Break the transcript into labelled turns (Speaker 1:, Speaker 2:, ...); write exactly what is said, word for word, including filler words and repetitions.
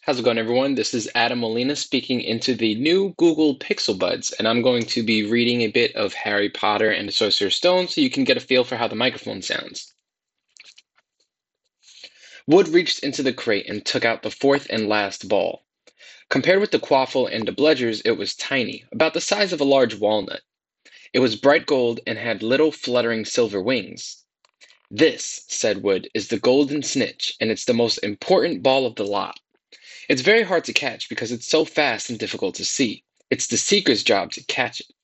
Speaker 1: How's it going, everyone? This is Adam Molina speaking into the new Google Pixel Buds, and I'm going to be reading a bit of Harry Potter and the Sorcerer's Stone so you can get a feel for how the microphone sounds. Wood reached into the crate and took out the fourth and last ball. Compared with the quaffle and the Bledgers, it was tiny, about the size of a large walnut. It was bright gold and had little fluttering silver wings. "This," said Wood, "is the golden snitch, and it's the most important ball of the lot. It's very hard to catch because it's so fast and difficult to see. It's the seeker's job to catch it.